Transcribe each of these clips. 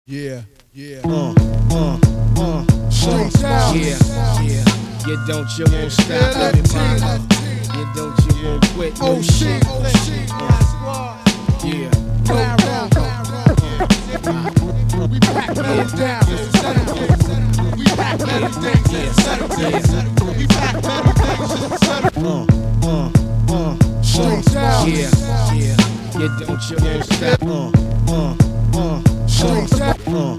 Yeah. Straight down. Yeah. You don't, you won't stop, everybody. You don't, you won't quit. Oh shit. Yeah. We back metal down. We back metal things. We back metal things. Straight down. Yeah. You don't, you won't stop. Straight down.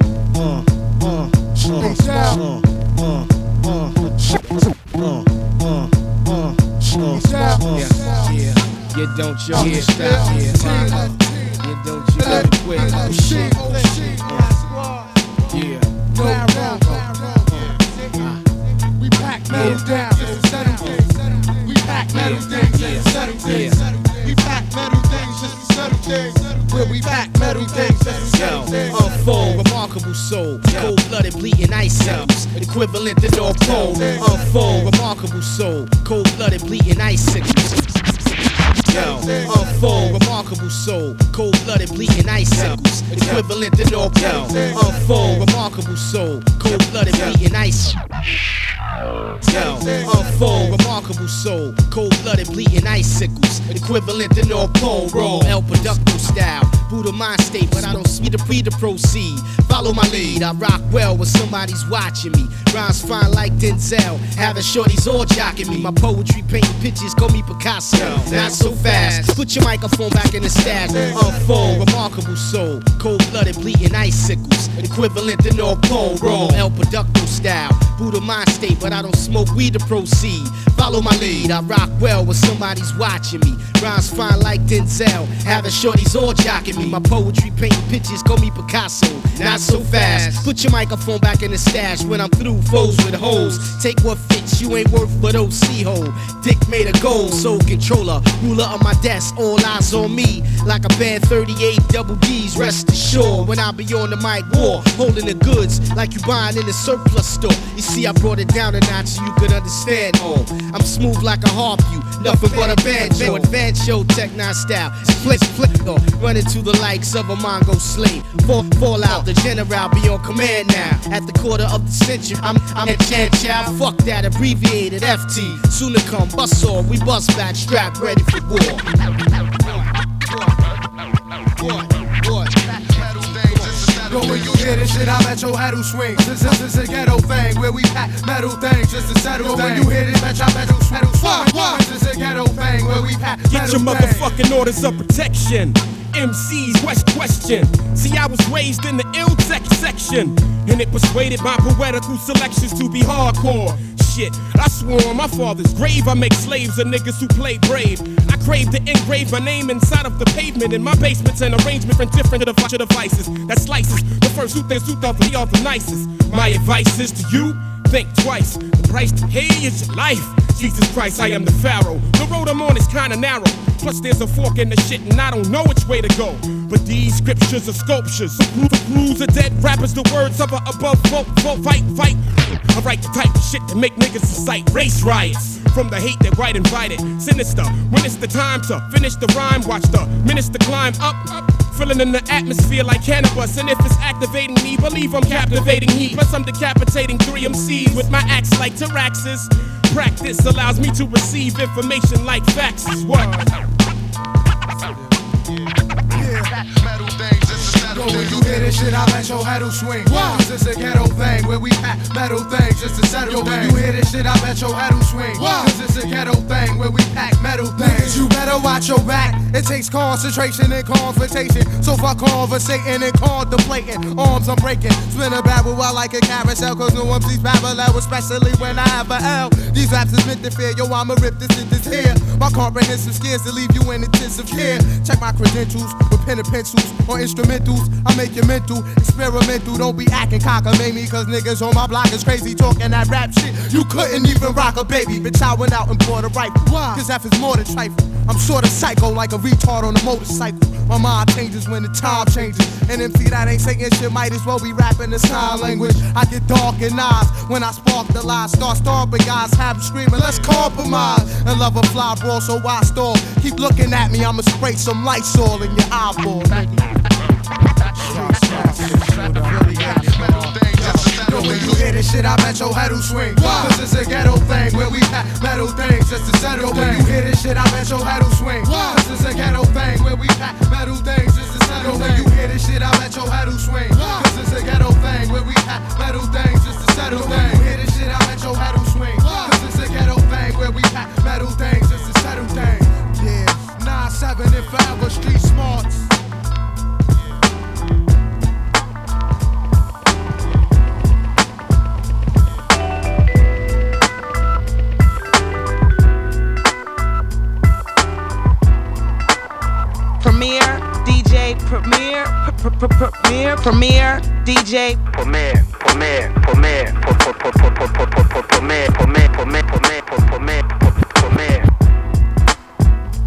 Straight down. Straight down. Yeah. You don't, you won't stop. Yeah. You don't, you won't quit. Oh shit. Yeah. We pack metal down. We pack metal things. We pack metal things just to settle things. Where we pack metal things just to settle things. Unfold, remarkable soul, cold-blooded, bleeding icicles, equivalent to North Pole. Unfold, remarkable soul, cold-blooded, bleeding icicles. Unfold, remarkable soul, cold-blooded, bleeding icicles, equivalent to North Pole. Unfold, remarkable soul, cold-blooded, bleeding icicles. Unfold, remarkable soul, cold-blooded, bleeding icicles, equivalent to North Pole. Raw, El Producto style, Buddha mind state, but I don't see the pre to proceed. Follow my lead, I rock well when somebody's watching me. Rhymes fine like Denzel, having shorties all jocking me. My poetry painting pictures, call me Picasso. Not so fast, put your microphone back in the stash. Unfold, remarkable soul, cold-blooded, bleeding icicles, equivalent to North Pole. Raw, El Producto style, Buddha mind state, but I don't smoke weed to proceed. Follow my lead, I rock well when somebody's watching me. Rhymes fine like Denzel, having shorties all jocking me. My poetry painting pictures, call me Picasso. Not so fast, put your microphone back in the stash. When I'm through, foes with hoes. Take what fits, you ain't worth but OC hole. Dick made a goal, soul controller, ruler of my desk, all eyes on me. Like a band 38 double D's, rest assured. When I be on the mic war, holding the goods like you buying in the surplus store. You see, I brought it down a notch so you could understand. Oh, I'm smooth like a harp, you nothing but a banjo. Advanced show, Tech-9 style, split, running to the likes of a Mongo slave. Fall out, the general be on command now. At the quarter of the century, I'm a Jan Chow. Fuck that, abbreviated FT. Soon to come, bust off, we bust back, strapped, ready for war. Yo, when you hear this shit, I'm at your head who swing. This is a ghetto thing where we pack metal things just to settle things. When you hear this, bitch, I'm at your head who swing. This is a ghetto thing where we pack metal things. Get your motherfucking orders of protection. MC's question. See, I was raised in the ill tech section, and it persuaded my poetical selections to be hardcore. Shit, I swore on my father's grave I make slaves of niggas who play brave. I crave to engrave my name inside of the pavement in my basement's an arrangement from different devices that slices the first who thinks who thought they are the nicest. My advice is to you, think twice. The price to pay is your life. Jesus Christ, I am the Pharaoh. The road I'm on is kinda narrow. Plus there's a fork in the shit and I don't know which way to go. But these scriptures are sculptures. Rules are dead rappers, the words of a above vote, fight. I write the type of shit that make niggas incite race riots. From the hate that white invited, sinister. When it's the time to finish the rhyme, watch the minister climb up. Filling in the atmosphere like cannabis. And if it's activating me, believe I'm captivating heat. Plus I'm decapitating 3 MCs with my axe like Tyraxes. Practice allows me to receive information like faxes. What? Yo, when you hear this shit, I'm at your head who swing. This is a ghetto thing where we pack metal things just to settle things. Yo, when you hear this shit, I'm at your head who swing. This is a ghetto thing where we pack metal things. You better watch your back. It takes concentration and confrontation. So fuck conversating and contemplating. Arms I'm breaking. Spin a barrel while like a carousel. Cause no one please parallel, especially when I have a L. These raps is meant to fear. Yo, I'ma rip this shit this here. My comprehensive skills to leave you in intensive care. Check my credentials with pen and pencils or instrumentals. I make you mental, experimental. Don't be acting cockamamie, cause niggas on my block is crazy talking that rap shit. You couldn't even rock a baby, bitch. I went out and bought a rifle. Cause F is more than trifle. I'm sorta psycho like a retard on a motorcycle. My mind changes when the time changes. And MC that ain't saying shit might as well be rapping the sign language. I get dark in eyes when I spark the lies. Start stomping guys, have them screaming, let's compromise. And love a fly bro, so I stall. Keep looking at me, I'ma spray some Lysol in your eyeball, nigga. this shit, I bet your head will swing. Cause it's a ghetto thing where we pack metal things just to settle things. When you hear this shit, I bet your head will swing. Cause it's a ghetto thing where we pack metal things just to settle things. When you hear this shit, I bet your head will swing. Cause it's a ghetto thing where we pack metal things just to settle things. When you hear this shit, I bet your head will swing. Cause it's a ghetto thing where we pack metal things just to settle things. Yeah, 9-7 and forever street smarts. Premier DJ Premier DJ Premier